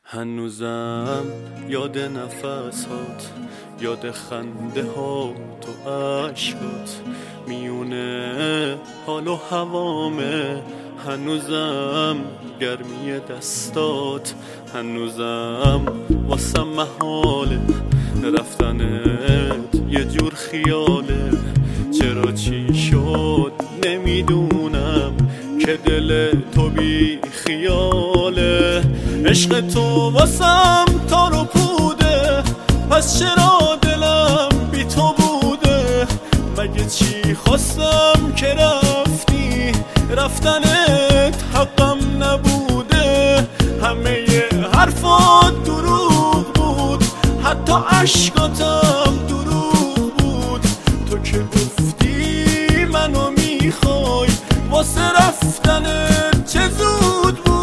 هنوزم یاد نفسات، یاد خنده ها تو عشقات، میونه حال و هوامه. هنوزم گرمی دستات، هنوزم واسم محاله رفتنت یه جور خیاله. چرا چی شد نمیدونم که دل تو بی خیاله. عشق تو واسم تار و پوده، پس چرا دلم بی تو بوده؟ مگه چی خواستم که رفتی؟ رفتنت حقم نبوده. همه حرفات دروغ بود، حتی عشقاتم دروغ بود. تو که گفتی منو میخوای، واسه رفتنت چه زود بود.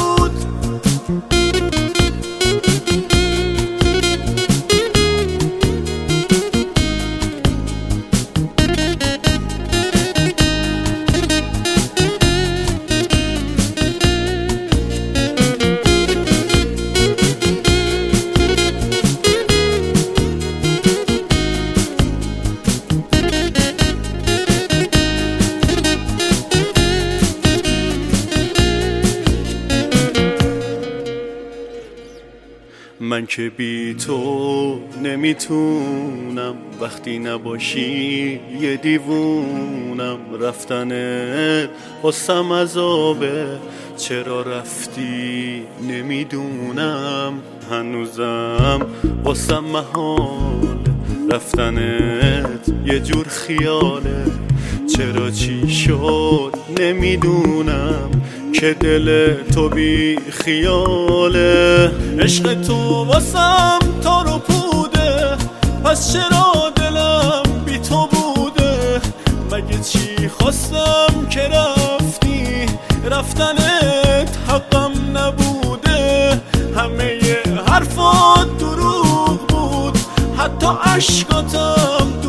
من که بی تو نمیتونم، وقتی نباشی یه دیوونم. رفتنت واسم عذابه، چرا رفتی نمیدونم. هنوزم واسم محال رفتنت یه جور خیاله. چرا چی شد نمیدونم که دل تو بی خیاله. عشق تو واسم تار و پوده، پس چرا دلم بی تو بوده؟ مگه چی خواستم که رفتی؟ رفتنت حقم نبوده. همه حرفات دروغ بود، حتی عشقاتم